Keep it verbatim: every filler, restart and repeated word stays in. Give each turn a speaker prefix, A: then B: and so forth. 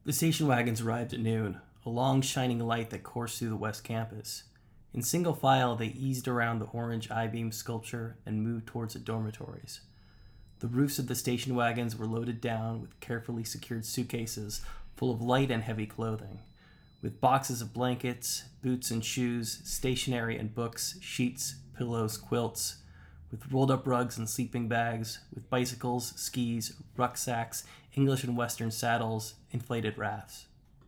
A: The station wagons arrived at noon, a long shining light that coursed through the West Campus. In single file, they eased around the orange I-beam sculpture and moved towards the dormitories. The roofs of the station wagons were loaded down with carefully secured suitcases full of light and heavy clothing, with boxes of blankets, boots and shoes, stationery and books, sheets, pillows, quilts, with rolled-up rugs and sleeping bags, with bicycles, skis, rucksacks, English and Western saddles, inflated rafts.